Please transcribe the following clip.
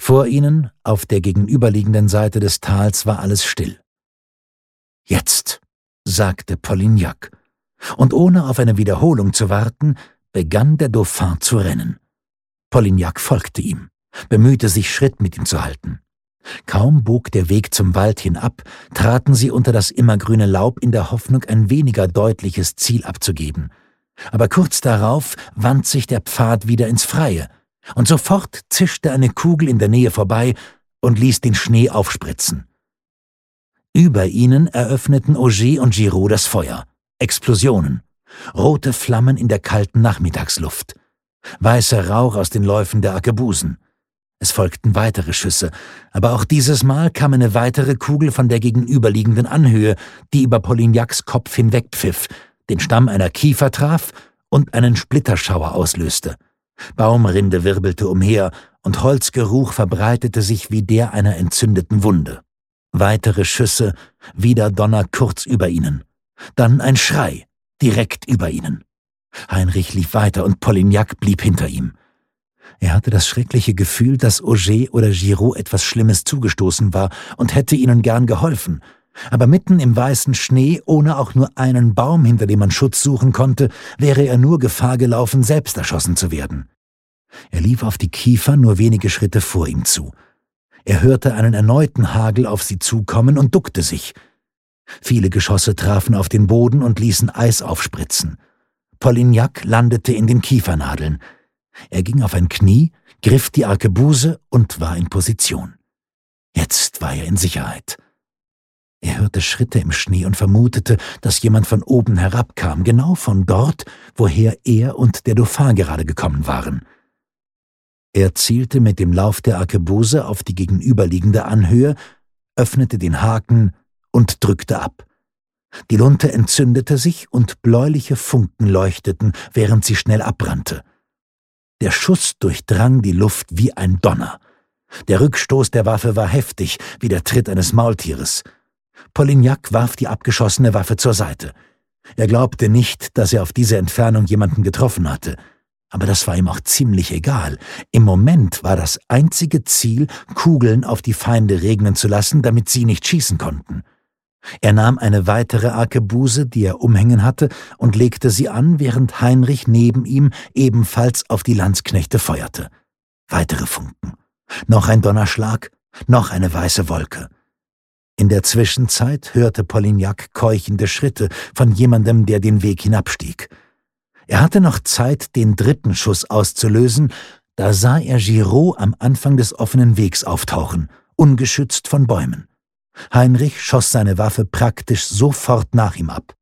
Vor ihnen, auf der gegenüberliegenden Seite des Tals, war alles still. »Jetzt«, sagte Polignac, und ohne auf eine Wiederholung zu warten, begann der Dauphin zu rennen. Polignac folgte ihm, bemühte sich, Schritt mit ihm zu halten. Kaum bog der Weg zum Wald hin ab, traten sie unter das immergrüne Laub in der Hoffnung, ein weniger deutliches Ziel abzugeben. Aber kurz darauf wand sich der Pfad wieder ins Freie, und sofort zischte eine Kugel in der Nähe vorbei und ließ den Schnee aufspritzen. Über ihnen eröffneten Auger und Giraud das Feuer. Explosionen. Rote Flammen in der kalten Nachmittagsluft. Weißer Rauch aus den Läufen der Arkebusen. Es folgten weitere Schüsse, aber auch dieses Mal kam eine weitere Kugel von der gegenüberliegenden Anhöhe, die über Polignacs Kopf hinwegpfiff, den Stamm einer Kiefer traf und einen Splitterschauer auslöste. Baumrinde wirbelte umher und Holzgeruch verbreitete sich wie der einer entzündeten Wunde. Weitere Schüsse, wieder Donner kurz über ihnen. Dann ein Schrei, direkt über ihnen. Heinrich lief weiter und Polignac blieb hinter ihm. Er hatte das schreckliche Gefühl, dass Auger oder Giraud etwas Schlimmes zugestoßen war und hätte ihnen gern geholfen. Aber mitten im weißen Schnee, ohne auch nur einen Baum, hinter dem man Schutz suchen konnte, wäre er nur Gefahr gelaufen, selbst erschossen zu werden. Er lief auf die Kiefer nur wenige Schritte vor ihm zu. Er hörte einen erneuten Hagel auf sie zukommen und duckte sich. Viele Geschosse trafen auf den Boden und ließen Eis aufspritzen. Polignac landete in den Kiefernadeln. Er ging auf ein Knie, griff die Arkebuse und war in Position. Jetzt war er in Sicherheit. Er hörte Schritte im Schnee und vermutete, dass jemand von oben herabkam, genau von dort, woher er und der Dauphin gerade gekommen waren. Er zielte mit dem Lauf der Arkebuse auf die gegenüberliegende Anhöhe, öffnete den Haken und drückte ab. Die Lunte entzündete sich und bläuliche Funken leuchteten, während sie schnell abbrannte. Der Schuss durchdrang die Luft wie ein Donner. Der Rückstoß der Waffe war heftig, wie der Tritt eines Maultieres. Polignac warf die abgeschossene Waffe zur Seite. Er glaubte nicht, dass er auf diese Entfernung jemanden getroffen hatte. Aber das war ihm auch ziemlich egal. Im Moment war das einzige Ziel, Kugeln auf die Feinde regnen zu lassen, damit sie nicht schießen konnten. Er nahm eine weitere Arkebuse, die er umhängen hatte, und legte sie an, während Heinrich neben ihm ebenfalls auf die Landsknechte feuerte. Weitere Funken. Noch ein Donnerschlag, noch eine weiße Wolke. In der Zwischenzeit hörte Polignac keuchende Schritte von jemandem, der den Weg hinabstieg. Er hatte noch Zeit, den dritten Schuss auszulösen, da sah er Giraud am Anfang des offenen Wegs auftauchen, ungeschützt von Bäumen. Heinrich schoss seine Waffe praktisch sofort nach ihm ab.